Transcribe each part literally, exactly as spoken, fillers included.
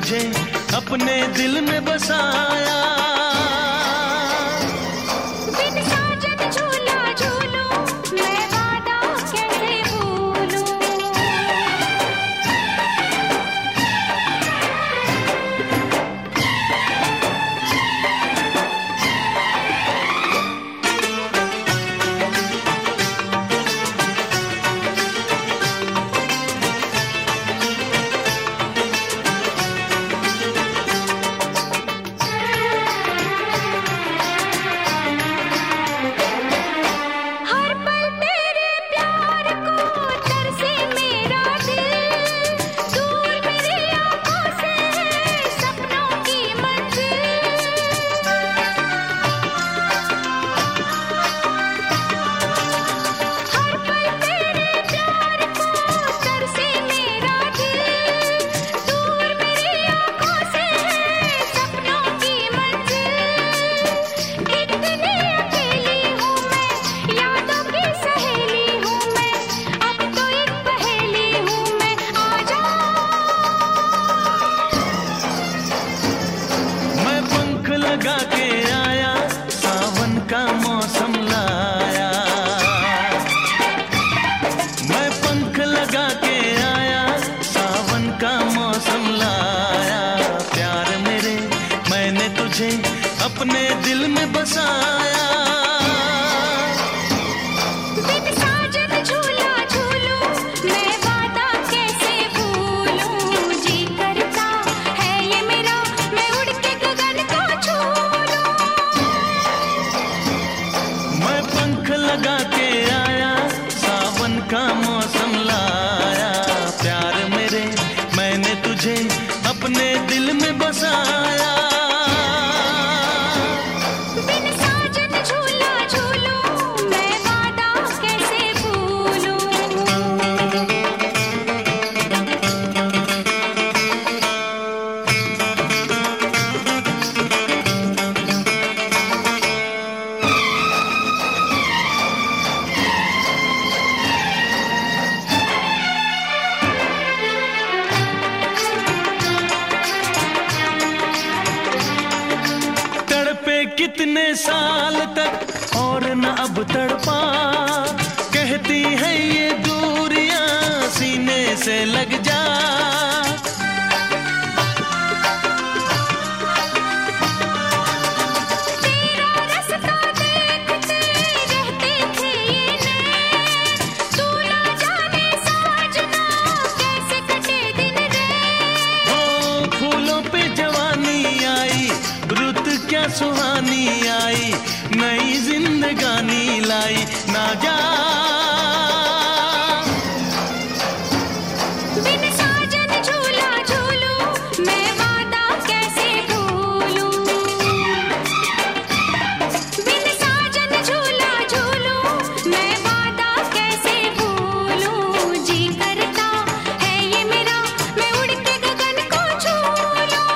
तुझे अपने दिल में बसाया। बिन साजन झूला झूलूं मैं वादा कैसे भूलूं। लगा के आया सावन का मौसम लाया। मैं पंख लगा के आया सावन का मौसम लाया। प्यार मेरे मैंने तुझे अपने दिल में बसाया। लगा के आया सावन का मौसम लाया। प्यार मेरे मैंने तुझे अपने दिल में बसाया। बिन साजन झूला झूलूं मैं वादा कैसे भूलूं। कितने साल तक और न अब तड़पा। कहती है ये दूरियां सीने से लग जा। तेरा रास्ता देखते रहते थे ये नैन। तू ना जाने साजना कैसे कटे दिन रैन। ओ फूलों पे जवानी आई रुत क्या सुहानी आई। नई जिंदगानी लाई ना जा। बिन साजन झूला झूलूं मैं वादा कैसे भूलूं। बिन साजन झूला झूलूं मैं वादा कैसे भूलूं। जी करता है ये मेरा मैं उड़ के गगन को छू लूं।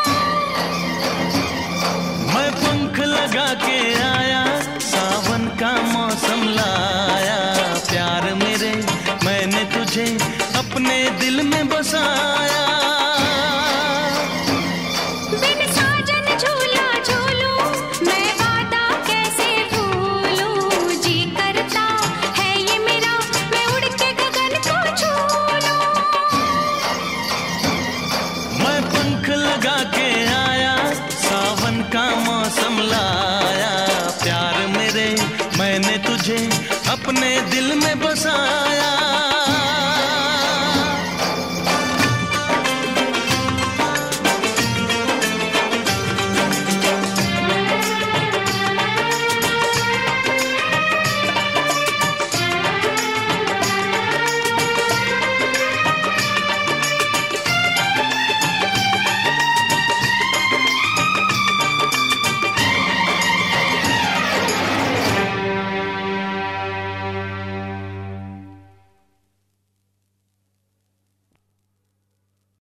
मैं पंख लगा के आया सावन का मौसम लाया। प्यार मेरे मैंने तुझे अपने दिल में बसाया।